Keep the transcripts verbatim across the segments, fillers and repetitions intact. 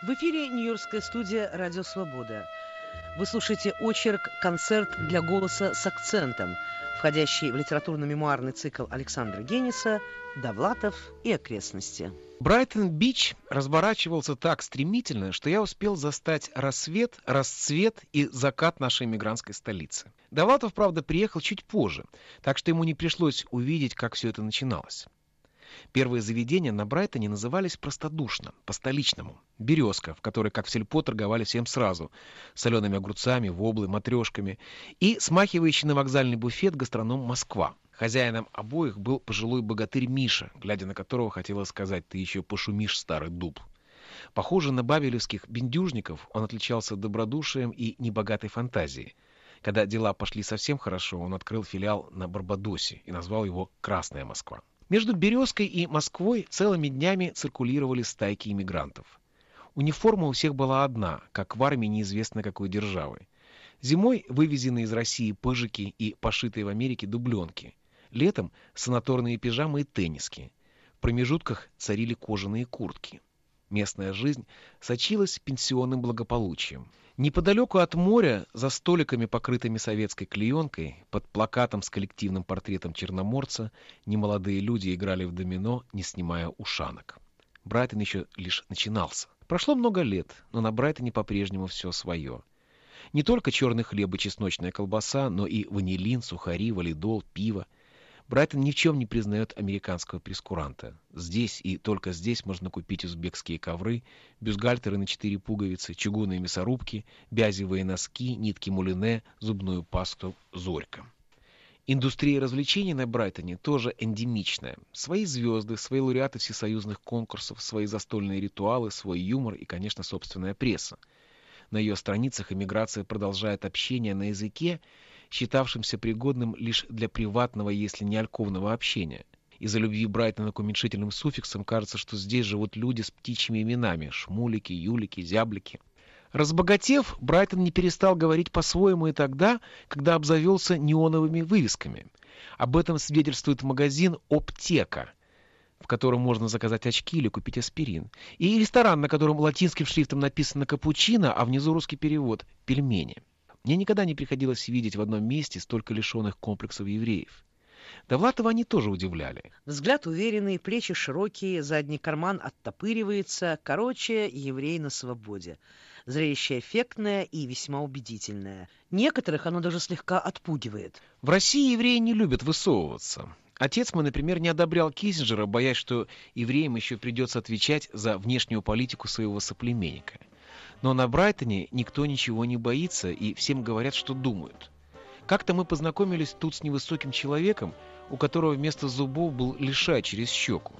В эфире Нью-Йоркская студия «Радио Свобода». Вы слушаете очерк «Концерт для голоса с акцентом», входящий в литературно-мемуарный цикл Александра Генниса «Довлатов и окрестности». Брайтон-Бич разворачивался так стремительно, что я успел застать рассвет, расцвет и закат нашей эмигрантской столицы. Довлатов, правда, приехал чуть позже, так что ему не пришлось увидеть, как все это начиналось. Первые заведения на Брайтоне назывались простодушно, по-столичному. «Березка», в которой, как в сельпо, торговали всем сразу. Солеными огурцами, воблой, матрешками. И смахивающий на вокзальный буфет гастроном «Москва». Хозяином обоих был пожилой богатырь Миша, глядя на которого хотелось сказать: «Ты еще пошумишь, старый дуб». Похоже на бабелевских бендюжников, он отличался добродушием и небогатой фантазией. Когда дела пошли совсем хорошо, он открыл филиал на Барбадосе и назвал его «Красная Москва». Между Березкой и Москвой целыми днями циркулировали стайки иммигрантов. Униформа у всех была одна, как в армии неизвестно какой державы. Зимой вывезенные из России пыжики и пошитые в Америке дубленки. Летом санаторные пижамы и тенниски. В промежутках царили кожаные куртки. Местная жизнь сочилась пенсионным благополучием. Неподалеку от моря, за столиками, покрытыми советской клеенкой, под плакатом с коллективным портретом черноморца, немолодые люди играли в домино, не снимая ушанок. Брайтон еще лишь начинался. Прошло много лет, но на Брайтоне по-прежнему все свое. Не только черный хлеб и чесночная колбаса, но и ванилин, сухари, валидол, пиво. Брайтон ни в чем не признает американского прескуранта. Здесь и только здесь можно купить узбекские ковры, бюстгальтеры на четыре пуговицы, чугунные мясорубки, бязевые носки, нитки мулине, зубную пасту «Зорька». Индустрия развлечений на Брайтоне тоже эндемичная. Свои звезды, свои лауреаты всесоюзных конкурсов, свои застольные ритуалы, свой юмор и, конечно, собственная пресса. На ее страницах эмиграция продолжает общение на языке, считавшимся пригодным лишь для приватного, если не альковного общения. Из-за любви Брайтона к уменьшительным суффиксам кажется, что здесь живут люди с птичьими именами — шмулики, юлики, зяблики. Разбогатев, Брайтон не перестал говорить по-своему и тогда, когда обзавелся неоновыми вывесками. Об этом свидетельствует магазин «Оптека», в котором можно заказать очки или купить аспирин, и ресторан, на котором латинским шрифтом написано «капучино», а внизу русский перевод «пельмени». Мне никогда не приходилось видеть в одном месте столько лишенных комплексов евреев. Довлатова они тоже удивляли. Взгляд уверенный, плечи широкие, задний карман оттопыривается. Короче, еврей на свободе. Зрелище эффектное и весьма убедительное. Некоторых оно даже слегка отпугивает. В России евреи не любят высовываться. Отец мой, например, не одобрял Киссинджера, боясь, что евреям еще придется отвечать за внешнюю политику своего соплеменника. Но на Брайтоне никто ничего не боится, и всем говорят, что думают. Как-то мы познакомились тут с невысоким человеком, у которого вместо зубов был лишай через щеку.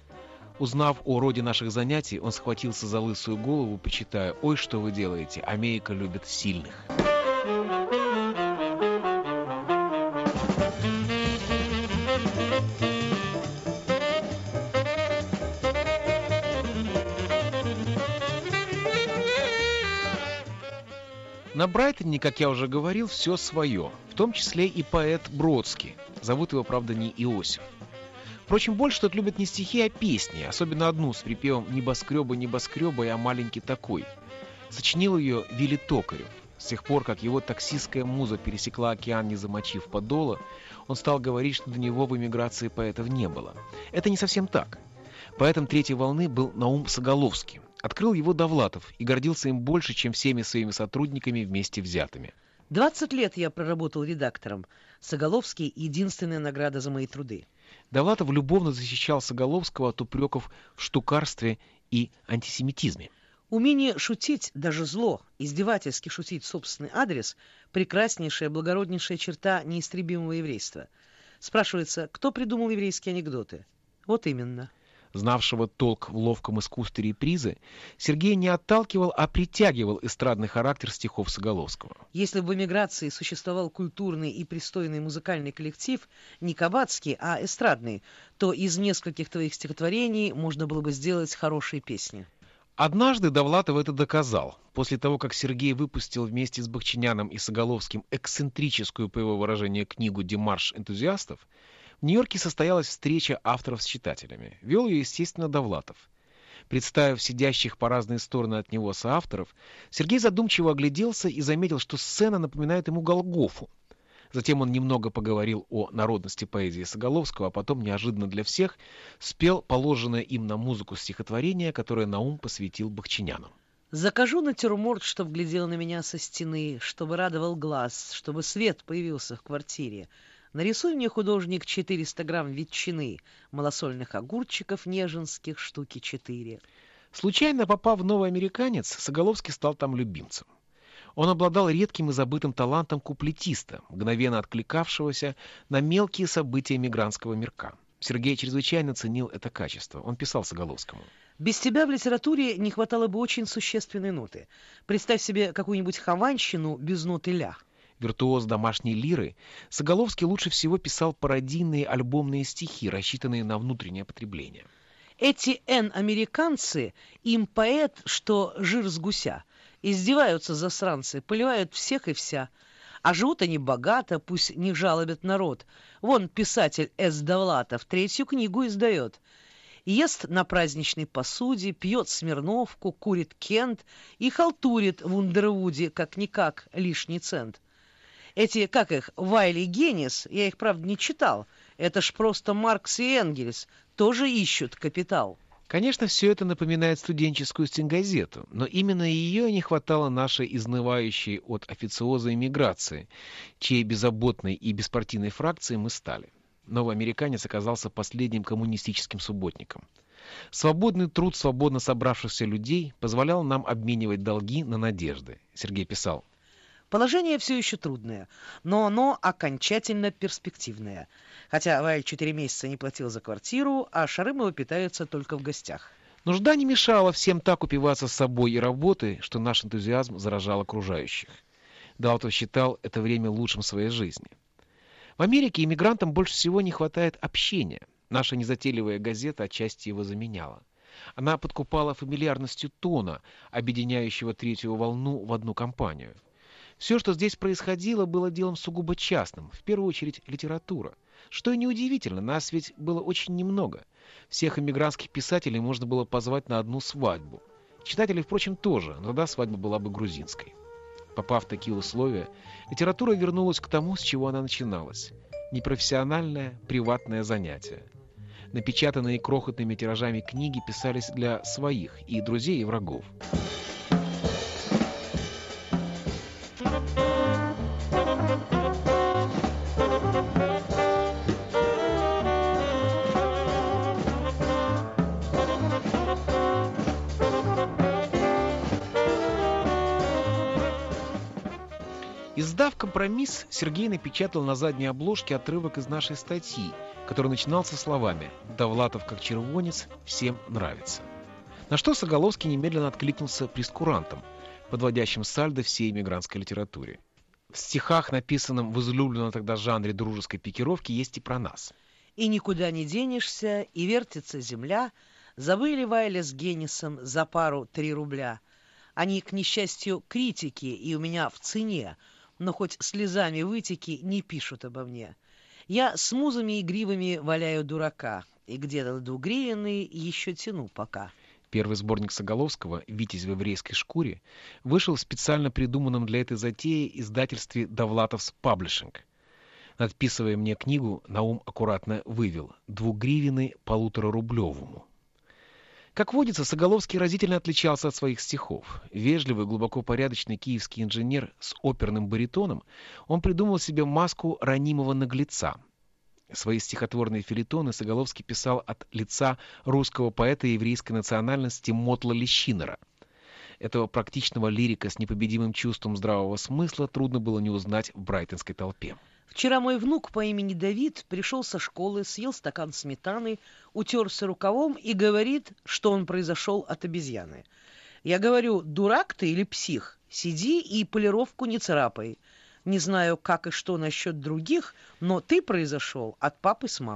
Узнав о роде наших занятий, он схватился за лысую голову, почитая: «Ой, что вы делаете, Америка любит сильных». На Брайтоне, как я уже говорил, все свое, в том числе и поэт Бродский. Зовут его, правда, не Иосиф. Впрочем, больше тут любят не стихи, а песни, особенно одну с припевом «Небоскреба, небоскреба, я маленький такой». Сочинил ее Вилли Токарев. С тех пор, как его таксистская муза пересекла океан, не замочив подола, он стал говорить, что до него в эмиграции поэтов не было. Это не совсем так. Поэтом третьей волны был Наум Соголовский. Открыл его Довлатов и гордился им больше, чем всеми своими сотрудниками вместе взятыми. Двадцать лет я проработал редактором. Соголовский — единственная награда за мои труды. Довлатов любовно защищал Соголовского от упреков в штукарстве и антисемитизме. Умение шутить, даже зло, издевательски шутить в собственный адрес — прекраснейшая, благороднейшая черта неистребимого еврейства. Спрашивается, кто придумал еврейские анекдоты? Вот именно. Знавшего толк в ловком искусстве репризы, Сергей не отталкивал, а притягивал эстрадный характер стихов Соголовского. Если бы в эмиграции существовал культурный и пристойный музыкальный коллектив, не кабацкий, а эстрадный, то из нескольких твоих стихотворений можно было бы сделать хорошие песни. Однажды Довлатов это доказал. После того, как Сергей выпустил вместе с Бахчиняном и Соголовским эксцентрическую, по его выражению, книгу «Демарш энтузиастов», в Нью-Йорке состоялась встреча авторов с читателями. Вел ее, естественно, Довлатов. Представив сидящих по разные стороны от него соавторов, Сергей задумчиво огляделся и заметил, что сцена напоминает ему Голгофу. Затем он немного поговорил о народности поэзии Соголовского, а потом, неожиданно для всех, спел положенное им на музыку стихотворение, которое Наум посвятил бахчинянам. «Закажу натюрморт, чтоб глядел на меня со стены, чтобы радовал глаз, чтобы свет появился в квартире. Нарисуй мне, художник, четыреста грамм ветчины, малосольных огурчиков неженских штуки четыре». Случайно попав в «Новый американец», Соголовский стал там любимцем. Он обладал редким и забытым талантом куплетиста, мгновенно откликавшегося на мелкие события мигрантского мирка. Сергей чрезвычайно ценил это качество. Он писал Соголовскому: «Без тебя в литературе не хватало бы очень существенной ноты. Представь себе какую-нибудь хованщину без ноты ля». Виртуоз домашней лиры, Соголовский лучше всего писал пародийные альбомные стихи, рассчитанные на внутреннее потребление. «Эти эн-американцы, им поэт, что жир с гуся. Издеваются засранцы, поливают всех и вся. А живут они богато, пусть не жалобят народ. Вон писатель С. Довлатов третью книгу издает. Ест на праздничной посуде, пьет смирновку, курит кент и халтурит в Ундервуде, как-никак, лишний цент. Эти, как их, Вайли и Генис, я их, правда, не читал. Это ж просто Маркс и Энгельс, тоже ищут капитал». Конечно, все это напоминает студенческую стенгазету, но именно ее не хватало нашей изнывающей от официоза эмиграции, чьей беззаботной и беспартийной фракцией мы стали. «Новый американец» оказался последним коммунистическим субботником. Свободный труд свободно собравшихся людей позволял нам обменивать долги на надежды. Сергей писал: «Положение все еще трудное, но оно окончательно перспективное. Хотя Вайль четыре месяца не платил за квартиру, а Шарымова питается только в гостях». Нужда не мешала всем так упиваться собой и работой, что наш энтузиазм заражал окружающих. Довлатов считал это время лучшим в своей жизни. В Америке иммигрантам больше всего не хватает общения. Наша незатейливая газета отчасти его заменяла. Она подкупала фамильярностью тона, объединяющего третью волну в одну компанию. Все, что здесь происходило, было делом сугубо частным, в первую очередь литература. Что и неудивительно, нас ведь было очень немного. Всех эмигрантских писателей можно было позвать на одну свадьбу. Читателей, впрочем, тоже, но тогда свадьба была бы грузинской. Попав в такие условия, литература вернулась к тому, с чего она начиналась. Непрофессиональное, приватное занятие. Напечатанные крохотными тиражами книги писались для своих, и друзей, и врагов. Издав «Компромисс», Сергей напечатал на задней обложке отрывок из нашей статьи, который начинался словами «Довлатов как червонец, всем нравится». На что Соголовский немедленно откликнулся прескурантом, подводящим сальдо всей эмигрантской литературе. В стихах, написанном в излюбленном тогда жанре дружеской пикировки, есть и про нас. «И никуда не денешься, и вертится земля, забыли Вайля с Генисом за пару три рубля. Они, к несчастью, критики, и у меня в цене, но хоть слезами вытеки не пишут обо мне. Я с музами игривыми валяю дурака, и где-то двугривенный еще тяну пока». Первый сборник Соголовского «Витязь в еврейской шкуре» вышел в специально придуманном для этой затеи издательстве «Довлатовс Паблишинг». Надписывая мне книгу, Наум аккуратно вывел «двугривенный полуторарублевому». Как водится, Соголовский разительно отличался от своих стихов. Вежливый, глубоко порядочный киевский инженер с оперным баритоном, он придумал себе маску ранимого наглеца. Свои стихотворные фельетоны Соголовский писал от лица русского поэта еврейской национальности Мотла Лещинера. Этого практичного лирика с непобедимым чувством здравого смысла трудно было не узнать в брайтонской толпе. «Вчера мой внук по имени Давид пришел со школы, съел стакан сметаны, утерся рукавом и говорит, что он произошел от обезьяны. Я говорю: дурак ты или псих? Сиди и полировку не царапай. Не знаю, как и что насчет других, но ты произошел от папы с мамой».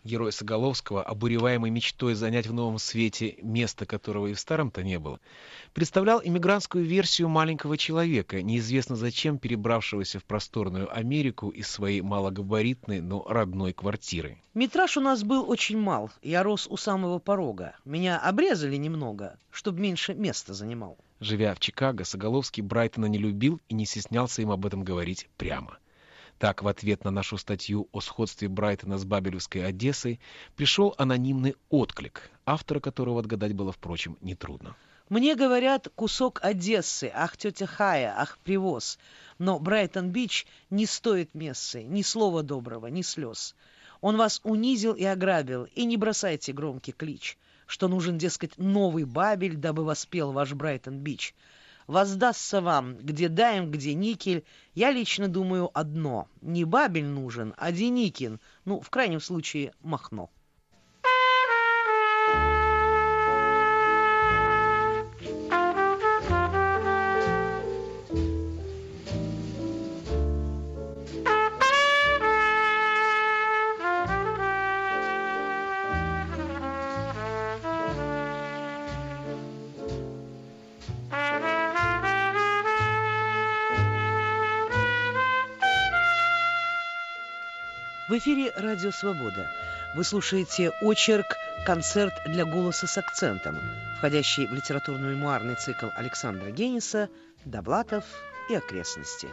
Герой Соголовского, обуреваемый мечтой занять в новом свете место, которого и в старом-то не было, представлял иммигрантскую версию маленького человека, неизвестно зачем перебравшегося в просторную Америку из своей малогабаритной, но родной квартиры. Метраж у нас был очень мал. Я рос у самого порога. Меня обрезали немного, чтобы меньше места занимал. Живя в Чикаго, Соголовский Брайтона не любил и не стеснялся им об этом говорить прямо. Так, в ответ на нашу статью о сходстве Брайтона с Бабелевской Одессой пришел анонимный отклик, автора которого отгадать было, впрочем, нетрудно. Мне говорят, кусок Одессы, ах, тетя Хая, ах, привоз. Но Брайтон-Бич не стоит мессы, ни слова доброго, ни слез. Он вас унизил и ограбил, и не бросайте громкий клич, что нужен, дескать, новый Бабель, дабы воспел ваш Брайтон-Бич. Воздастся вам, где даем, где никель. Я лично думаю одно. Не Бабель нужен, а Деникин. Ну, в крайнем случае, Махно. В эфире «Радио Свобода». Вы слушаете очерк «Концерт для голоса с акцентом», входящий в литературно-мемуарный цикл Александра Гениса «Довлатов и окрестности».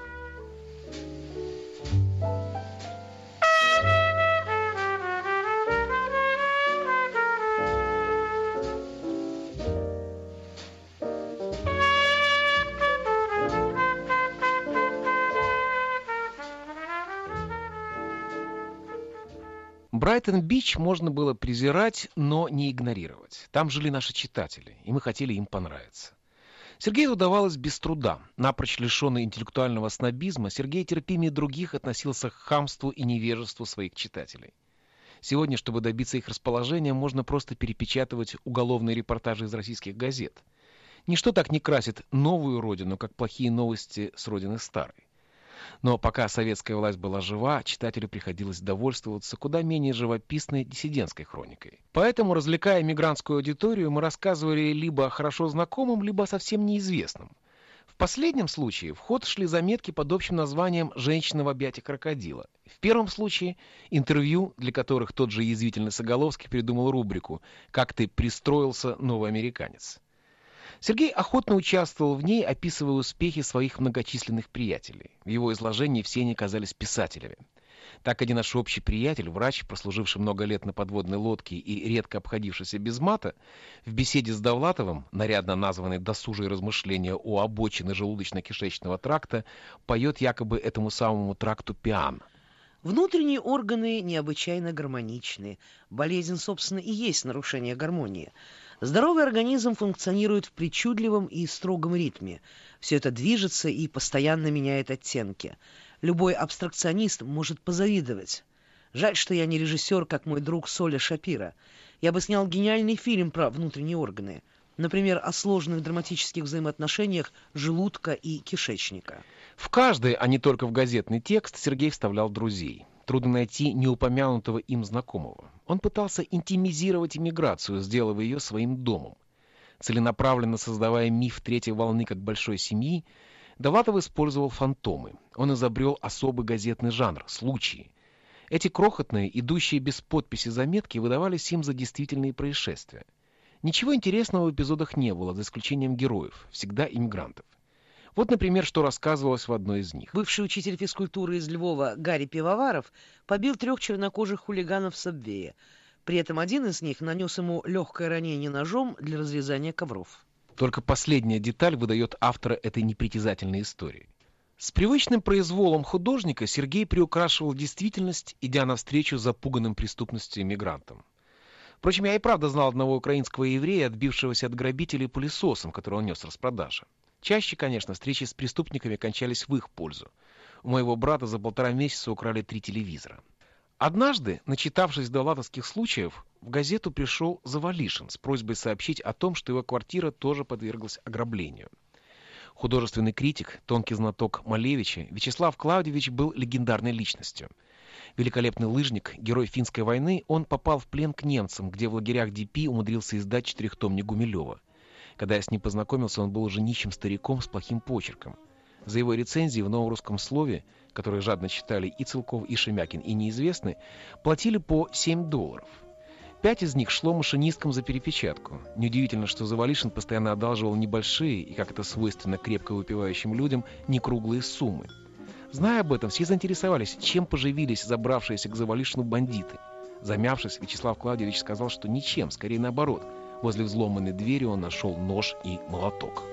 Брайтон-Бич можно было презирать, но не игнорировать. Там жили наши читатели, и мы хотели им понравиться. Сергею удавалось без труда. Напрочь лишенный интеллектуального снобизма, Сергей терпимее других относился к хамству и невежеству своих читателей. Сегодня, чтобы добиться их расположения, можно просто перепечатывать уголовные репортажи из российских газет. Ничто так не красит новую родину, как плохие новости с родины старой. Но пока советская власть была жива, читателю приходилось довольствоваться куда менее живописной диссидентской хроникой. Поэтому, развлекая мигрантскую аудиторию, мы рассказывали либо о хорошо знакомом, либо о совсем неизвестном. В последнем случае в ход шли заметки под общим названием «Женщина в объятиях крокодила». В первом случае интервью, для которых тот же язвительный Соголовский придумал рубрику «Как ты пристроился, новый американец». Сергей охотно участвовал в ней, описывая успехи своих многочисленных приятелей. В его изложении все они казались писателями. Так один наш общий приятель, врач, прослуживший много лет на подводной лодке и редко обходившийся без мата, в беседе с Довлатовым, нарядно названной «Досужие размышления о обочине желудочно-кишечного тракта», поет якобы этому самому тракту пиано. Внутренние органы необычайно гармоничны. Болезнь, собственно, и есть нарушение гармонии. Здоровый организм функционирует в причудливом и строгом ритме. Все это движется и постоянно меняет оттенки. Любой абстракционист может позавидовать. Жаль, что я не режиссер, как мой друг Соля Шапира. Я бы снял гениальный фильм про внутренние органы. Например, о сложных драматических взаимоотношениях желудка и кишечника. В каждый, а не только в газетный текст, Сергей вставлял друзей. Трудно найти неупомянутого им знакомого. Он пытался интимизировать иммиграцию, сделав ее своим домом. Целенаправленно создавая миф третьей волны как большой семьи, Довлатов использовал фантомы. Он изобрел особый газетный жанр – случаи. Эти крохотные, идущие без подписи заметки выдавались им за действительные происшествия. Ничего интересного в эпизодах не было, за исключением героев, всегда иммигрантов. Вот, например, что рассказывалось в одной из них. Бывший учитель физкультуры из Львова Гарри Пивоваров побил трех чернокожих хулиганов в Сабвее. При этом один из них нанес ему легкое ранение ножом для разрезания ковров. Только последняя деталь выдает автора этой непритязательной истории. С привычным произволом художника Сергей приукрашивал действительность, идя навстречу запуганным преступностью иммигрантам. Впрочем, я и правда знал одного украинского еврея, отбившегося от грабителей пылесосом, который он нес с распродажи. Чаще, конечно, встречи с преступниками кончались в их пользу. У моего брата за полтора месяца украли три телевизора. Однажды, начитавшись довлатовских случаев, в газету пришел Завалишин с просьбой сообщить о том, что его квартира тоже подверглась ограблению. Художественный критик, тонкий знаток Малевича, Вячеслав Клавдевич был легендарной личностью. Великолепный лыжник, герой финской войны, он попал в плен к немцам, где в лагерях ди пи умудрился издать четырехтомник Гумилева. Когда я с ним познакомился, он был уже нищим стариком с плохим почерком. За его рецензии в «Новом русском слове», которые жадно читали и Целков, и Шемякин, и неизвестный, платили по семь долларов. Пять из них шло машинисткам за перепечатку. Неудивительно, что Завалишин постоянно одалживал небольшие и, как это свойственно крепко выпивающим людям, некруглые суммы. Зная об этом, все заинтересовались, чем поживились забравшиеся к Завалишину бандиты. Замявшись, Вячеслав Клавдевич сказал, что ничем, скорее наоборот. Возле взломанной двери он нашел нож и молоток.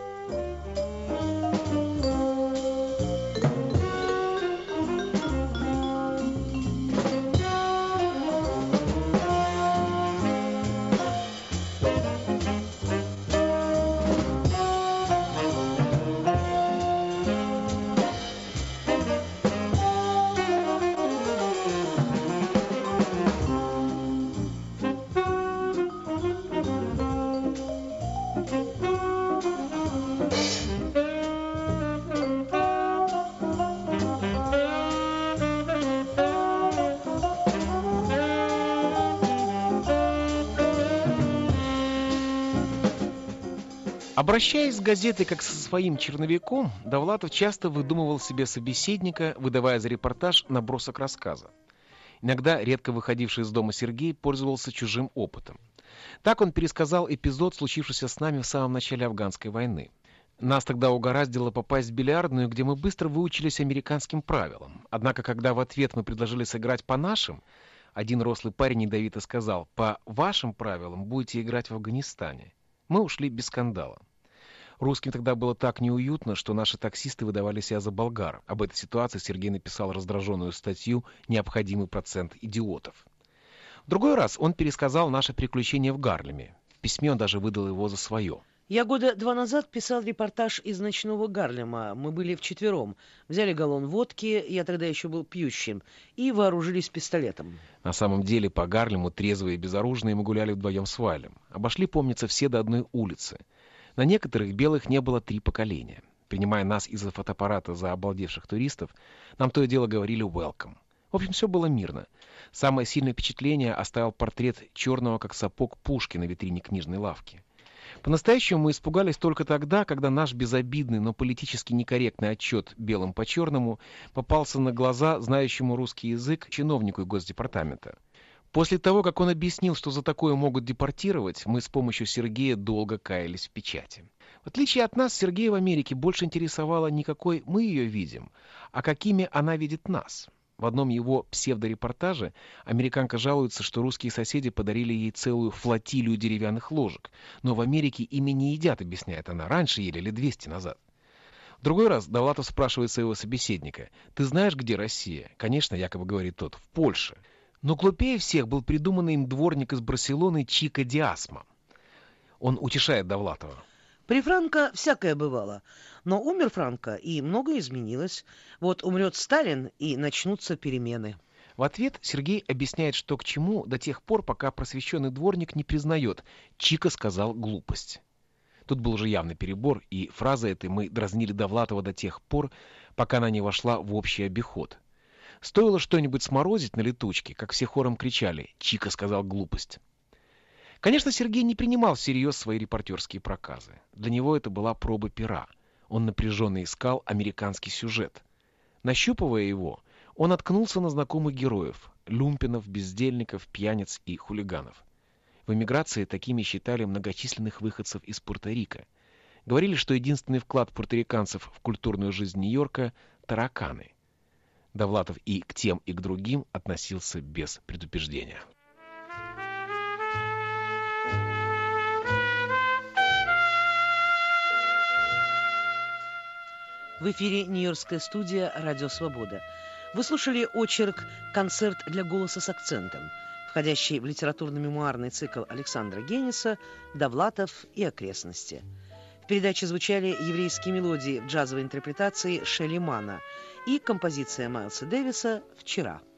Обращаясь с газетой как со своим черновиком, Довлатов часто выдумывал себе собеседника, выдавая за репортаж набросок рассказа. Иногда редко выходивший из дома Сергей пользовался чужим опытом. Так он пересказал эпизод, случившийся с нами в самом начале афганской войны. Нас тогда угораздило попасть в бильярдную, где мы быстро выучились американским правилам. Однако, когда в ответ мы предложили сыграть по нашим, один рослый парень ядовито сказал: «По вашим правилам будете играть в Афганистане». Мы ушли без скандала. Русским тогда было так неуютно, что наши таксисты выдавали себя за болгар. Об этой ситуации Сергей написал раздраженную статью «Необходимый процент идиотов». В другой раз он пересказал наше приключение в Гарлеме. В письме он даже выдал его за свое. Я года два назад писал репортаж из ночного Гарлема. Мы были вчетвером. Взяли галлон водки, я тогда еще был пьющим, и вооружились пистолетом. На самом деле по Гарлему, трезвые и безоружные, мы гуляли вдвоем с Вайлем. Обошли, помнится, все до одной улицы. На некоторых белых не было три поколения. Принимая нас из-за фотоаппарата за обалдевших туристов, нам то и дело говорили «welcome». В общем, все было мирно. Самое сильное впечатление оставил портрет черного как сапог Пушки на витрине книжной лавки. По-настоящему мы испугались только тогда, когда наш безобидный, но политически некорректный отчет белым по черному попался на глаза знающему русский язык чиновнику Госдепартамента. После того, как он объяснил, что за такое могут депортировать, мы с помощью Сергея долго каялись в печати. В отличие от нас, Сергея в Америке больше интересовало не какой мы ее видим, а какими она видит нас. В одном его псевдорепортаже американка жалуется, что русские соседи подарили ей целую флотилию деревянных ложек. Но в Америке ими не едят, объясняет она, раньше ели лет двести назад. В другой раз Довлатов спрашивает своего собеседника: «Ты знаешь, где Россия?» «Конечно», якобы говорит тот, «в Польше». Но глупее всех был придуманный им дворник из Барселоны Чико Диасма. Он утешает Довлатова. При Франко всякое бывало, но умер Франко, и многое изменилось. Вот умрет Сталин, и начнутся перемены. В ответ Сергей объясняет, что к чему до тех пор, пока просвещенный дворник не признает: Чико сказал глупость. Тут был уже явный перебор, и фразой этой мы дразнили Довлатова до тех пор, пока она не вошла в общий обиход. Стоило что-нибудь сморозить на летучке, как все хором кричали: «Чико сказал глупость». Конечно, Сергей не принимал всерьез свои репортерские проказы. Для него это была проба пера. Он напряженно искал американский сюжет. Нащупывая его, он наткнулся на знакомых героев — люмпинов, бездельников, пьяниц и хулиганов. В эмиграции такими считали многочисленных выходцев из Пуэрто-Рико. Говорили, что единственный вклад пуэрториканцев в культурную жизнь Нью-Йорка — тараканы. Довлатов и к тем, и к другим относился без предупреждения. В эфире Нью-Йоркская студия «Радио Свобода». Вы слушали очерк «Концерт для голоса с акцентом», входящий в литературно-мемуарный цикл Александра Гениса «Довлатов и окрестности». В передаче звучали еврейские мелодии в джазовой интерпретации Шелли Мана и композиция Майлса Дэвиса «Вчера».